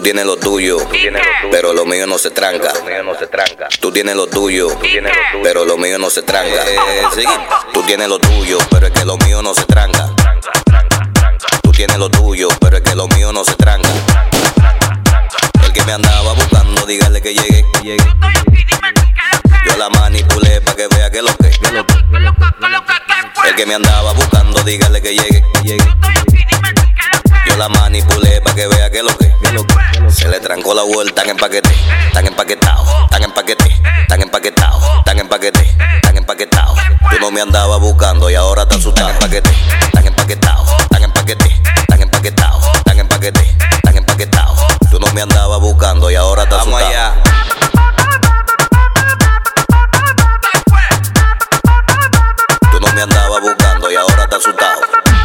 tienes lo tuyo, pero lo mío no se tranca. Tú tienes lo tuyo, pero lo mío no se tranca. Tú tienes lo tuyo, pero es que lo mío no se tranca. Tú tienes lo tuyo, pero es que lo mío no se tranca. El que me andaba buscando, dígale que llegue. Yo la manipulé pa' que vea que lo que. El que me andaba buscando, dígale que llegue. Yo la manipulé pa' que vea que lo que. Se le trancó la vuelta, tan empaquete, tan empaquetado, tan empaquete, tan empaquetado, tan empaquete, tan empaquetado. Tú no me andabas buscando y ahora estás asustado. Tan empaquete, tan empaquetado, tan empaquete, tan empaquetado, tan empaquete, tan empaquetado. Tú no me andabas buscando y ahora estás asustado. Vamos allá. Tú no me andabas buscando y ahora estás asustado.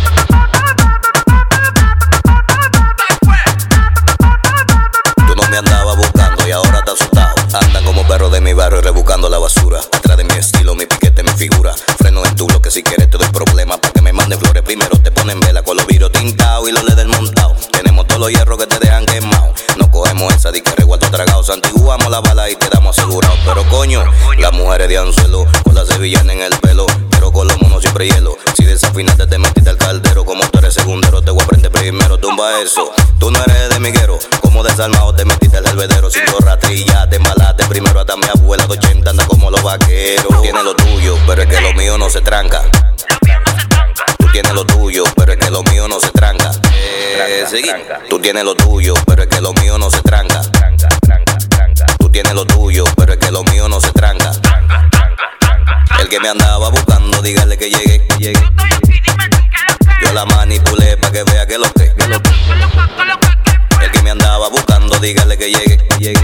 Me andaba buscando y ahora está asustado. Andan como perros de mi barrio rebuscando la basura. Atrás de mi estilo, mi piquete, mi figura. Freno en tu bloque, si quieres te doy problemas. Pa' que me manden flores, primero te ponen vela. Con los vidrios tintados y los LED del montado. Tenemos todos los hierros que te dejan quemados. No cogemos esa, di que reguardo tragado. Santiguamos la bala y te damos asegurado. Pero coño, las mujeres de anzuelo, con la sevillana en el pelo. Pero con los monos siempre hielo. Si desafinaste te metiste al caldero. Como tú eres segundero, te voy a aprender primero. Tumba eso, tú no eres de miguero. Como desarmado te metiste al helvedero. Sin ratrilla, te embalaste primero. Hasta mi abuela de 80 anda como los vaqueros. Tú tienes lo tuyo, pero es que lo mío no se tranca. Tú tienes lo tuyo, pero es que lo mío no se tranca. Tú tienes lo tuyo, pero es que lo mío no se tranca. Tú tienes lo tuyo, pero es que lo mío no se tranca. El que me andaba buscando, dígale que llegue. Yo la manipulé pa' que vea que lo que. El que me andaba buscando, dígale que llegue.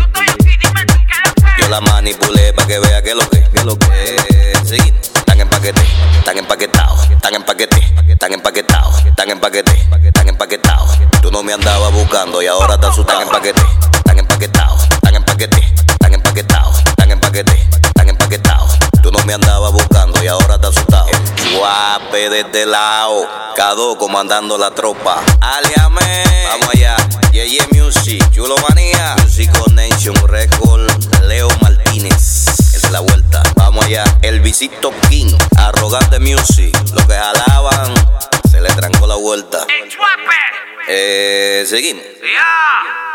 Yo la manipulé pa' que vea que lo que. Tan empaquete, tan empaquetado, tan empaquete, tan empaquetado, tan empaquete, tan empaquetado. Tú no me andabas buscando y ahora estás asustado. Tan empaquete, tan empaquetado, tan empaquete, tan empaquetado, tan empaquete, tan empaquetado. Tú no me andabas buscando y ahora estás asustado. Guape de este lado, Cado comandando la tropa. Aliame, vamos allá. Yeah Music, Chulo Manía, Music Connection Record, Leo Martínez. Esa es la vuelta. Vamos allá. El Visito King, Arrogante Music. Los que jalaban, se le trancó la vuelta. Seguimos.